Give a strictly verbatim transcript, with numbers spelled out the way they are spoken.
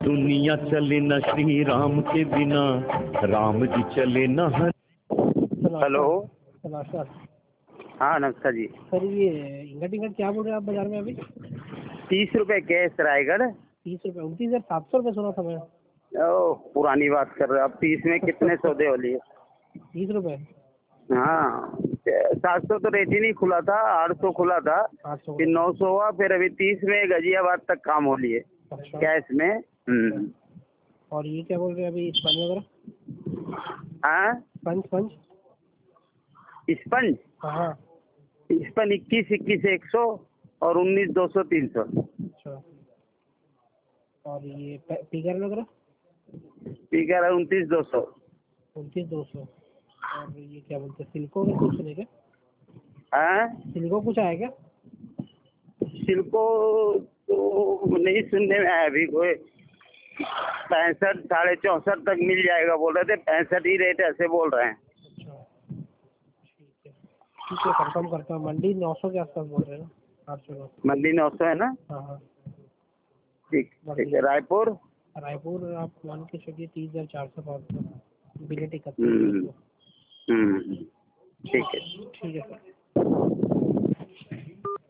दुनिया चले न श्री राम के बिना, राम जी चले न। हेलो नमस्कार। हाँ नमस्कार जी। सर ये इंगट इंगट क्या बोल रहे हैं आप बाजार में अभी? तीस रुपए कैश रायगढ़। तीस रुपए उनतीस हजार सात सौ रुपये सुना था मैं। ओह पुरानी बात कर रहे हो। अब तीस में कितने सौदे हो लिए? तीस रुपए। हाँ सात सौ तो रेट ही नहीं खुला था, आठ सौ खुला था, आठ सौ। फिर नौ सौ हुआ, फिर अभी तीस में गाजियाबाद तक काम हो लिए अच्छा। कैश में। हम्म। और ये क्या बोल रहे हैं अभी स्पंज वगैरह? हाँ स्पंज स्पंज स्पंज हाँ। स्पंज इक्कीस इक्कीस एक सौ और उन्नीस दो सौ तीन सौ। अच्छा। और ये पे- पीकर वगैरह? पीकर उनतीस दो सौ। उनतीस दो सौ। और ये क्या बोलते हैं सिल्को में कुछ नहीं क्या? हाँ सिल्को कुछ आया क्या? सिल्को तो नहीं सुनने में आया अभी कोई। पैंसठ साढ़े चौसठ तक मिल जाएगा बोल रहे थे, पैंसठ ही रेट ऐसे बोल रहे हैं। अच्छा ठीक है ठीक है कंफर्म करता हूँ। मंडी नौ सौ के आसपास बोल रहे हैं ना? आठ सौ नौ। मंडी नौ सौ है ना? हाँ हाँ। ठीक ठीक है। रायपुर रायपुर आप मान के चलिए तीस हजार चार सौ पाँच सौ बिलेट इकतीस हम्म सौ। हम्म, ठीक है। ठीक है सर।